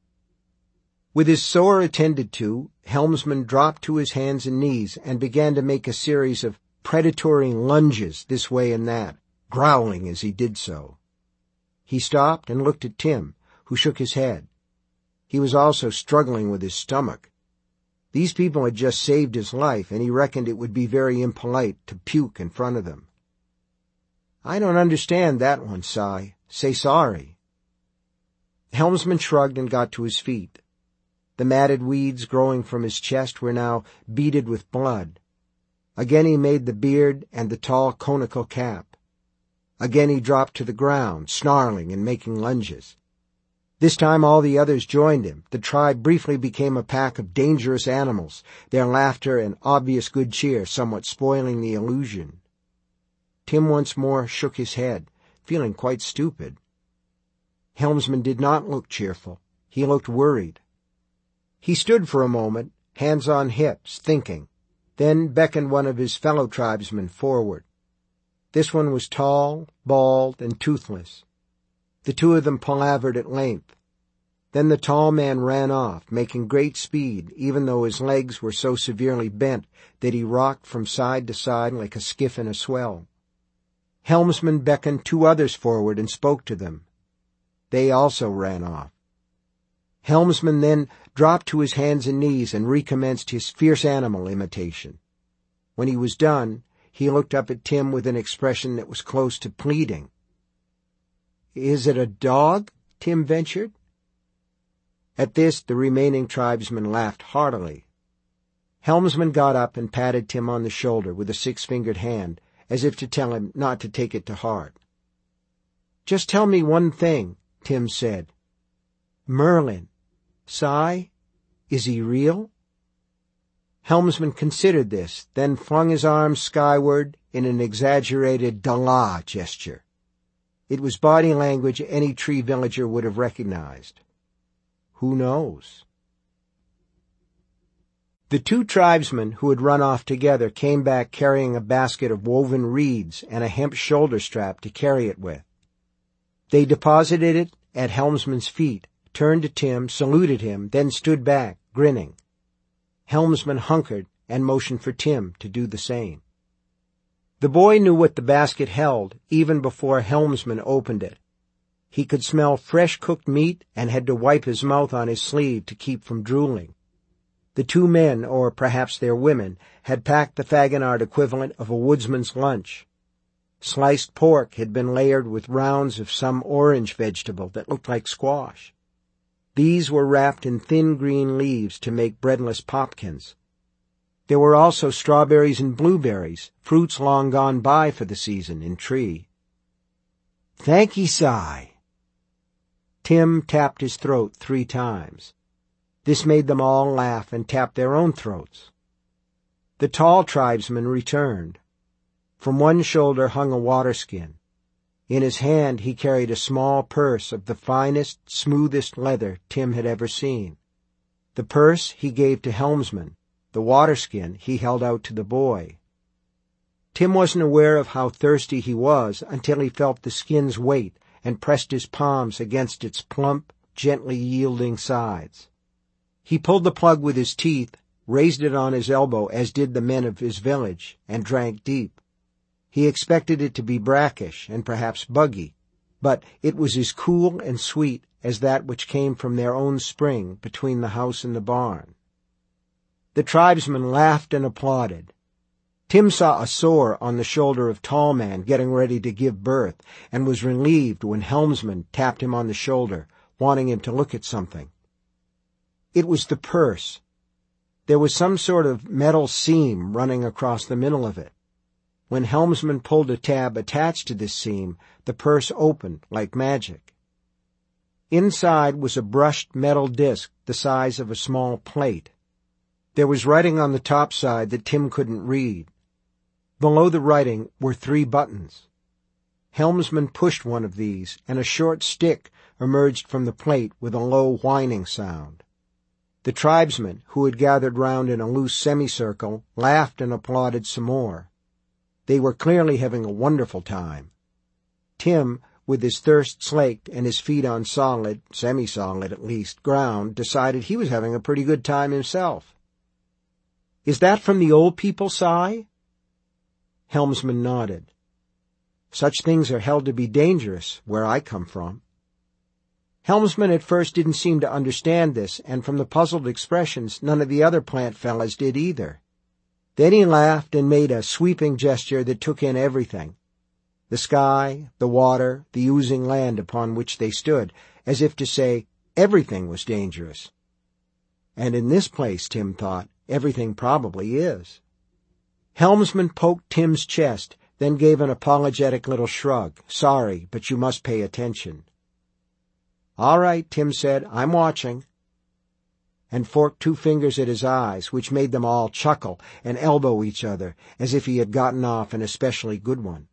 With his sore attended to, Helmsman dropped to his hands and knees and began to make a series of predatory lunges this way and that, growling as he did so. He stopped and looked at Tim, who shook his head. He was also struggling with his stomach. These people had just saved his life, and he reckoned it would be very impolite to puke in front of them. "I don't understand that one, Si. Say sorry." Helmsman shrugged and got to his feet. The matted weeds growing from his chest were now beaded with blood. Again he made the beard and the tall conical cap. Again he dropped to the ground, snarling and making lunges. This time all the others joined him. The tribe briefly became a pack of dangerous animals, their laughter and obvious good cheer somewhat spoiling the illusion. Tim once more shook his head, feeling quite stupid. Helmsman did not look cheerful. He looked worried. He stood for a moment, hands on hips, thinking, then beckoned one of his fellow tribesmen forward. This one was tall, bald, and toothless. The two of them palavered at length. Then the tall man ran off, making great speed, even though his legs were so severely bent that he rocked from side to side like a skiff in a swell. Helmsman beckoned two others forward and spoke to them. They also ran off. Helmsman then dropped to his hands and knees and recommenced his fierce animal imitation. When he was done, he looked up at Tim with an expression that was close to pleading. "Is it a dog?" Tim ventured. At this, the remaining tribesmen laughed heartily. Helmsman got up and patted Tim on the shoulder with a six-fingered hand, as if to tell him not to take it to heart. "Just tell me one thing," Tim said. "Merlin, Si, is he real?" Helmsman considered this, then flung his arms skyward in an exaggerated Dala gesture. It was body language any tree villager would have recognized. Who knows? The two tribesmen who had run off together came back carrying a basket of woven reeds and a hemp shoulder strap to carry it with. They deposited it at Helmsman's feet, turned to Tim, saluted him, then stood back, grinning. Helmsman hunkered and motioned for Tim to do the same. The boy knew what the basket held even before Helmsman opened it. He could smell fresh cooked meat and had to wipe his mouth on his sleeve to keep from drooling. The two men, or perhaps their women, had packed the Faginard equivalent of a woodsman's lunch. Sliced pork had been layered with rounds of some orange vegetable that looked like squash. These were wrapped in thin green leaves to make breadless popkins. There were also strawberries and blueberries, fruits long gone by for the season in tree. "Thank'ee, Si." Tim tapped his throat three times. This made them all laugh and tap their own throats. The tall tribesman returned. From one shoulder hung a water skin. In his hand he carried a small purse of the finest, smoothest leather Tim had ever seen. The purse he gave to Helmsman. The water skin he held out to the boy. Tim wasn't aware of how thirsty he was until he felt the skin's weight and pressed his palms against its plump, gently yielding sides. He pulled the plug with his teeth, raised it on his elbow as did the men of his village, and drank deep. He expected it to be brackish and perhaps buggy, but it was as cool and sweet as that which came from their own spring between the house and the barn. The tribesmen laughed and applauded. Tim saw a sore on the shoulder of Tall Man getting ready to give birth, and was relieved when Helmsman tapped him on the shoulder, wanting him to look at something. It was the purse. There was some sort of metal seam running across the middle of it. When Helmsman pulled a tab attached to this seam, the purse opened like magic. Inside was a brushed metal disc the size of a small plate. There was writing on the top side that Tim couldn't read. Below the writing were three buttons. Helmsman pushed one of these, and a short stick emerged from the plate with a low whining sound. The tribesmen, who had gathered round in a loose semicircle, laughed and applauded some more. They were clearly having a wonderful time. Tim, with his thirst slaked and his feet on solid, semi-solid at least, ground, decided he was having a pretty good time himself. "Is that from the old people, Si?" Helmsman nodded. "Such things are held to be dangerous, where I come from." Helmsman at first didn't seem to understand this, and from the puzzled expressions, none of the other plant fellas did either. Then he laughed and made a sweeping gesture that took in everything. The sky, the water, the oozing land upon which they stood, as if to say, everything was dangerous. And in this place, Tim thought, everything probably is. Helmsman poked Tim's chest, then gave an apologetic little shrug. "Sorry, but you must pay attention." "All right," Tim said, "I'm watching," and forked two fingers at his eyes, which made them all chuckle and elbow each other, as if he had gotten off an especially good one.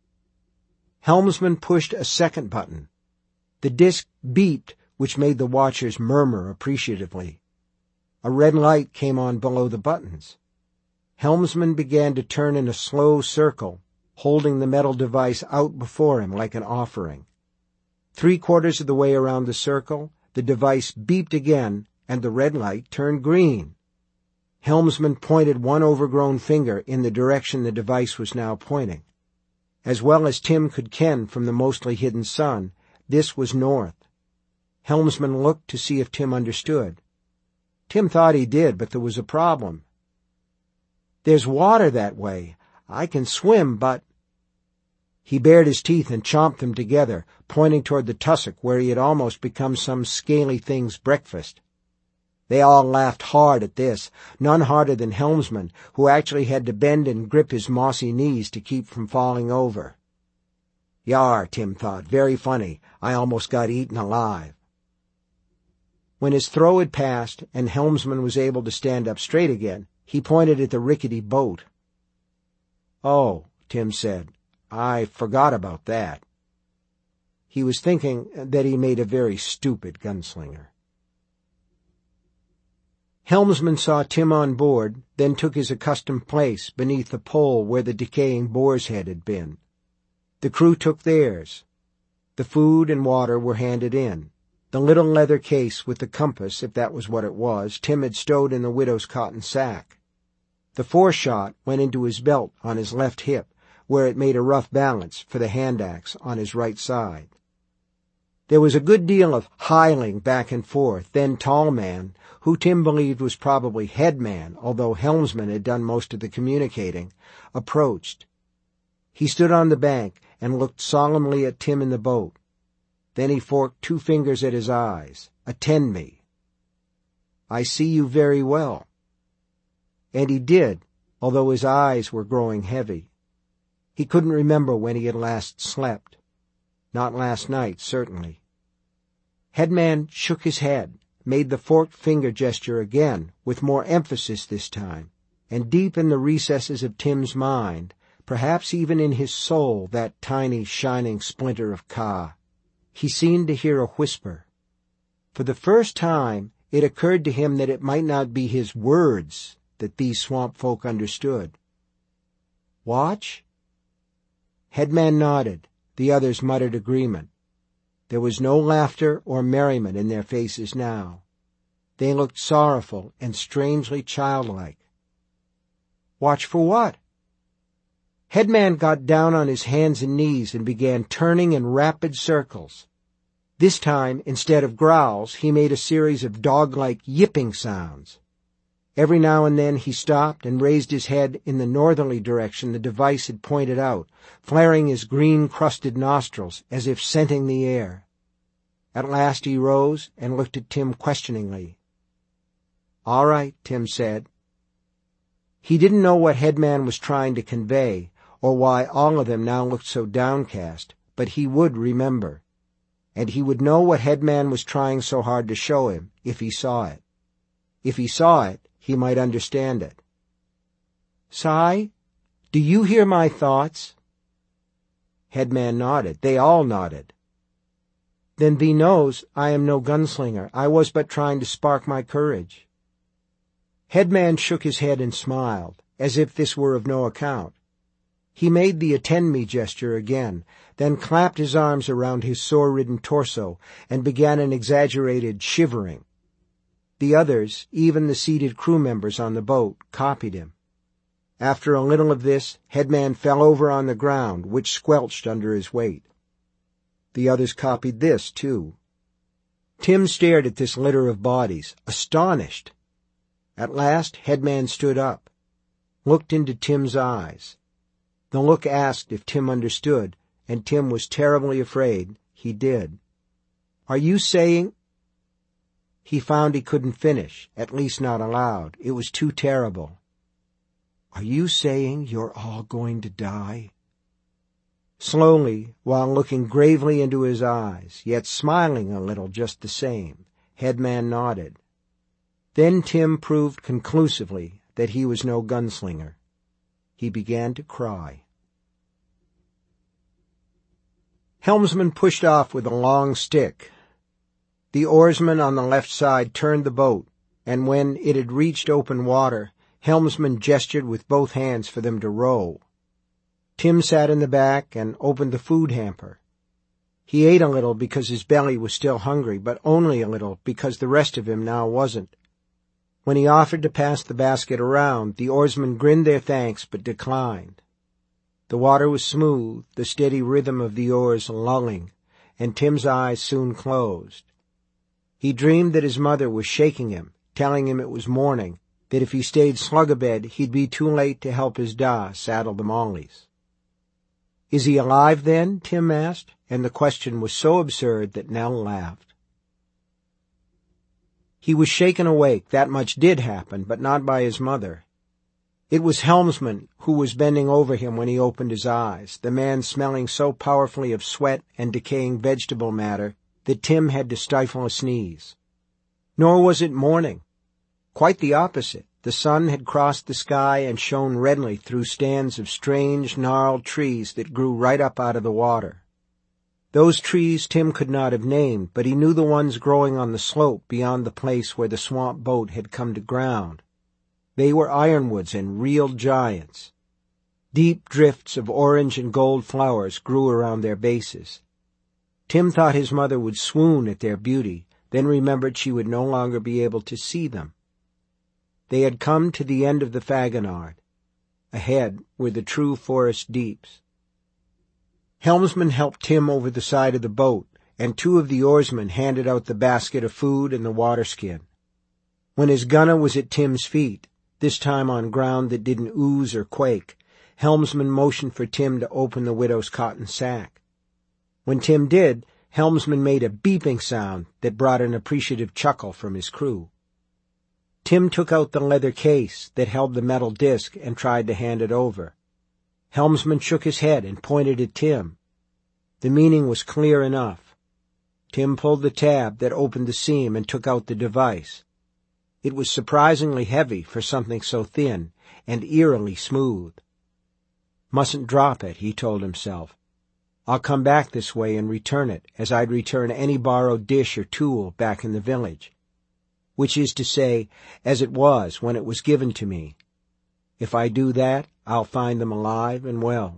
Helmsman pushed a second button. The disc beeped, which made the watchers murmur appreciatively. A red light came on below the buttons. Helmsman began to turn in a slow circle, holding the metal device out before him like an offering. Three-quarters of the way around the circle, the device beeped again, and the red light turned green. Helmsman pointed one overgrown finger in the direction the device was now pointing. As well as Tim could ken from the mostly hidden sun, this was north. Helmsman looked to see if Tim understood. Tim thought he did, but there was a problem. "There's water that way. I can swim, but—" He bared his teeth and chomped them together, pointing toward the tussock where he had almost become some scaly thing's breakfast. They all laughed hard at this, none harder than Helmsman, who actually had to bend and grip his mossy knees to keep from falling over. "Yar," Tim thought, "very funny. I almost got eaten alive." When his throw had passed and Helmsman was able to stand up straight again, he pointed at the rickety boat. "Oh," Tim said, "I forgot about that." He was thinking that he made a very stupid gunslinger. Helmsman saw Tim on board, then took his accustomed place beneath the pole where the decaying boar's head had been. The crew took theirs. The food and water were handed in. The little leather case with the compass, if that was what it was, Tim had stowed in the widow's cotton sack. The four-shot went into his belt on his left hip, where it made a rough balance for the hand-axe on his right side. There was a good deal of hiling back and forth. Then Tall Man, who Tim believed was probably head man, although Helmsman had done most of the communicating, approached. He stood on the bank and looked solemnly at Tim in the boat. Then he forked two fingers at his eyes. "Attend me." "I see you very well." And he did, although his eyes were growing heavy. He couldn't remember when he had last slept. Not last night, certainly. Headman shook his head, made the forked finger gesture again, with more emphasis this time, and deep in the recesses of Tim's mind, perhaps even in his soul, that tiny, shining splinter of Ka, he seemed to hear a whisper. For the first time, it occurred to him that it might not be his words that these swamp folk understood. "Watch?" Headman nodded. The others muttered agreement. There was no laughter or merriment in their faces now. They looked sorrowful and strangely childlike. "Watch for what?" Headman got down on his hands and knees and began turning in rapid circles. This time, instead of growls, he made a series of dog-like yipping sounds. Every now and then he stopped and raised his head in the northerly direction the device had pointed out, flaring his green-crusted nostrils as if scenting the air. At last he rose and looked at Tim questioningly. "All right," Tim said. He didn't know what Headman was trying to convey, or why all of them now looked so downcast, but he would remember. And he would know what Headman was trying so hard to show him, if he saw it. If he saw it, he might understand it. "Si, do you hear my thoughts?" Headman nodded. They all nodded. "Then thee knows I am no gunslinger. I was but trying to spark my courage." Headman shook his head and smiled, as if this were of no account. He made the attend me gesture again, then clapped his arms around his sore-ridden torso and began an exaggerated shivering. The others, even the seated crew members on the boat, copied him. After a little of this, Headman fell over on the ground, which squelched under his weight. The others copied this, too. Tim stared at this litter of bodies, astonished. At last, Headman stood up, looked into Tim's eyes. The look asked if Tim understood, and Tim was terribly afraid he did. "Are you saying—" He found he couldn't finish, at least not aloud. It was too terrible. "Are you saying you're all going to die?" Slowly, while looking gravely into his eyes, yet smiling a little just the same, Headman nodded. Then Tim proved conclusively that he was no gunslinger. He began to cry. Helmsman pushed off with a long stick. The oarsman on the left side turned the boat, and when it had reached open water, Helmsman gestured with both hands for them to row. Tim sat in the back and opened the food hamper. He ate a little because his belly was still hungry, but only a little because the rest of him now wasn't. When he offered to pass the basket around, the oarsmen grinned their thanks but declined. The water was smooth, the steady rhythm of the oars lulling, and Tim's eyes soon closed. He dreamed that his mother was shaking him, telling him it was morning, that if he stayed slug abed he'd be too late to help his da saddle the mollies. "Is he alive, then?" Tim asked, and the question was so absurd that Nell laughed. He was shaken awake, that much did happen, but not by his mother. It was Helmsman who was bending over him when he opened his eyes, the man smelling so powerfully of sweat and decaying vegetable matter that Tim had to stifle a sneeze. Nor was it morning. Quite the opposite. The sun had crossed the sky and shone redly through stands of strange, gnarled trees that grew right up out of the water. Those trees Tim could not have named, but he knew the ones growing on the slope beyond the place where the swamp boat had come to ground. They were ironwoods and real giants. Deep drifts of orange and gold flowers grew around their bases. Tim thought his mother would swoon at their beauty, then remembered she would no longer be able to see them. They had come to the end of the Fagonard. Ahead were the true forest deeps. Helmsman helped Tim over the side of the boat, and two of the oarsmen handed out the basket of food and the waterskin. When his gunner was at Tim's feet, this time on ground that didn't ooze or quake, Helmsman motioned for Tim to open the widow's cotton sack. When Tim did, Helmsman made a beeping sound that brought an appreciative chuckle from his crew. Tim took out the leather case that held the metal disc and tried to hand it over. Helmsman shook his head and pointed at Tim. The meaning was clear enough. Tim pulled the tab that opened the seam and took out the device. It was surprisingly heavy for something so thin, and eerily smooth. Mustn't drop it, he told himself. I'll come back this way and return it, as I'd return any borrowed dish or tool back in the village. Which is to say, as it was when it was given to me. If I do that, I'll find them alive and well.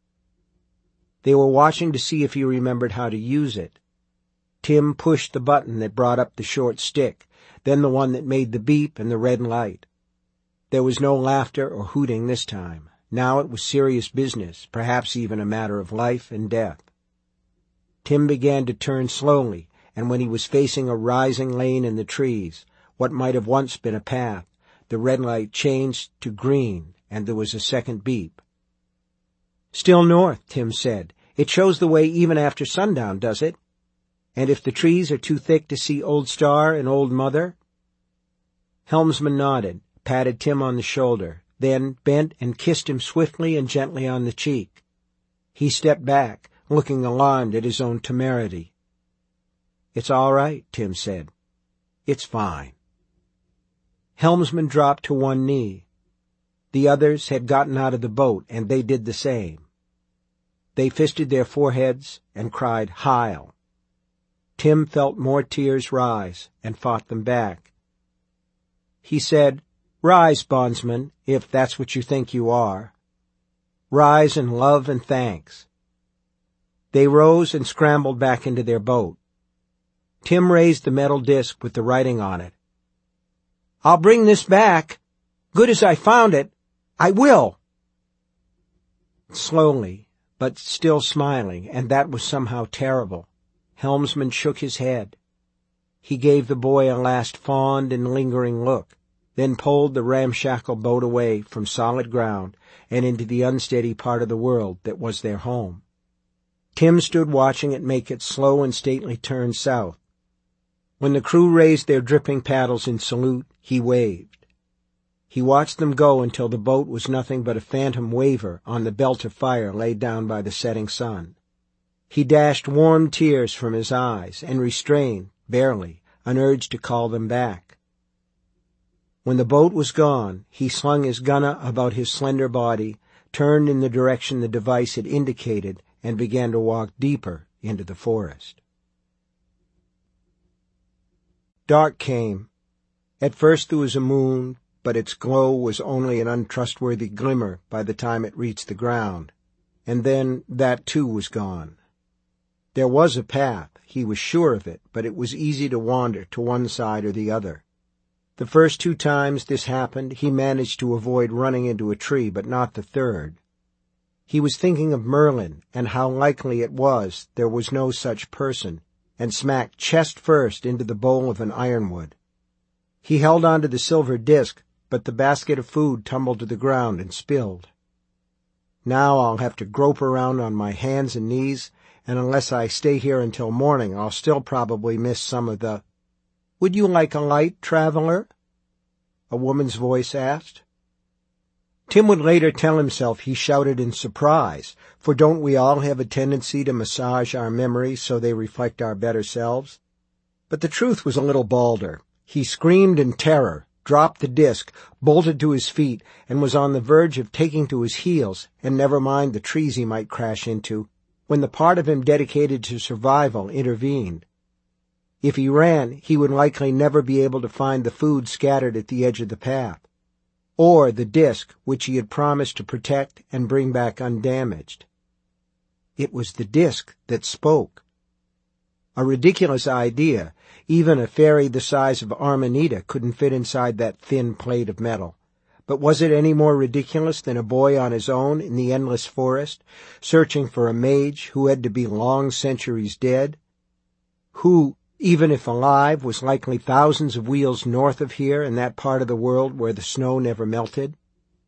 They were watching to see if he remembered how to use it. Tim pushed the button that brought up the short stick, then the one that made the beep and the red light. There was no laughter or hooting this time. Now it was serious business, perhaps even a matter of life and death. Tim began to turn slowly, and when he was facing a rising lane in the trees, what might have once been a path, the red light changed to green, and there was a second beep. "Still north," Tim said. "It shows the way even after sundown, does it? And if the trees are too thick to see Old Star and Old Mother?" Helmsman nodded, patted Tim on the shoulder, then bent and kissed him swiftly and gently on the cheek. He stepped back, looking alarmed at his own temerity. "It's all right," Tim said. "It's fine." Helmsman dropped to one knee. The others had gotten out of the boat, and they did the same. They fisted their foreheads and cried, "Heil." Tim felt more tears rise and fought them back. He said, "Rise, bondsman, if that's what you think you are. Rise in love and thanks." They rose and scrambled back into their boat. Tim raised the metal disc with the writing on it. "I'll bring this back. Good as I found it. I will." Slowly, but still smiling, and that was somehow terrible, Helmsman shook his head. He gave the boy a last fond and lingering look, then pulled the ramshackle boat away from solid ground and into the unsteady part of the world that was their home. Tim stood watching it make its slow and stately turn south. When the crew raised their dripping paddles in salute, he waved. He watched them go until the boat was nothing but a phantom waver on the belt of fire laid down by the setting sun. He dashed warm tears from his eyes and restrained, barely, an urge to call them back. When the boat was gone, he slung his gunna about his slender body, turned in the direction the device had indicated, and began to walk deeper into the forest. Dark came. At first there was a moon, but its glow was only an untrustworthy glimmer by the time it reached the ground, and then that too was gone. There was a path, he was sure of it, but it was easy to wander to one side or the other. The first two times this happened, he managed to avoid running into a tree, but not the third. He was thinking of Merlin and how likely it was there was no such person, and smacked chest first into the bowl of an ironwood. He held on to the silver disc, but the basket of food tumbled to the ground and spilled. Now I'll have to grope around on my hands and knees, and unless I stay here until morning, I'll still probably miss some of the— "Would you like a light, traveler?" a woman's voice asked. Tim would later tell himself he shouted in surprise, for don't we all have a tendency to massage our memories so they reflect our better selves? But the truth was a little balder. He screamed in terror, dropped the disc, bolted to his feet, and was on the verge of taking to his heels, and never mind the trees he might crash into, when the part of him dedicated to survival intervened. If he ran, he would likely never be able to find the food scattered at the edge of the path, or the disc which he had promised to protect and bring back undamaged. It was the disc that spoke. A ridiculous idea. Even a fairy the size of Armanita couldn't fit inside that thin plate of metal. But was it any more ridiculous than a boy on his own in the endless forest, searching for a mage who had to be long centuries dead, who, even if alive, was likely thousands of wheels north of here in that part of the world where the snow never melted?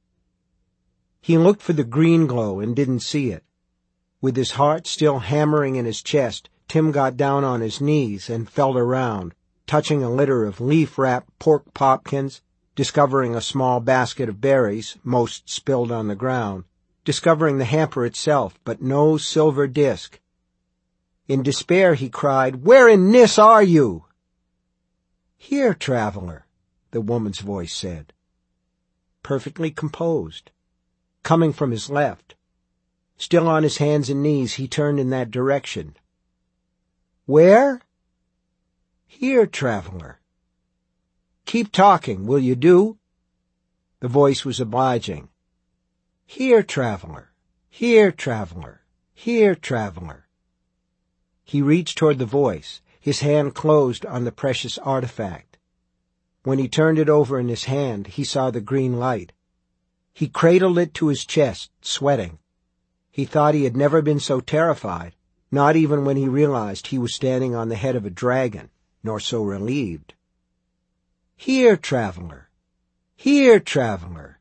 He looked for the green glow and didn't see it. With his heart still hammering in his chest, Tim got down on his knees and felt around, touching a litter of leaf-wrapped pork popkins, discovering a small basket of berries, most spilled on the ground, discovering the hamper itself, but no silver disc. In despair he cried, "Where in Nis are you?" "Here, traveler," the woman's voice said. Perfectly composed. Coming from his left. Still on his hands and knees, he turned in that direction. "Where?" "Here, traveler." "Keep talking, will you do?" The voice was obliging. "Here, traveler. Here, traveler. Here, traveler." He reached toward the voice. His hand closed on the precious artifact. When he turned it over in his hand, he saw the green light. He cradled it to his chest, sweating. He thought he had never been so terrified, not even when he realized he was standing on the head of a dragon, nor so relieved. "Here, traveler! Here, traveler!"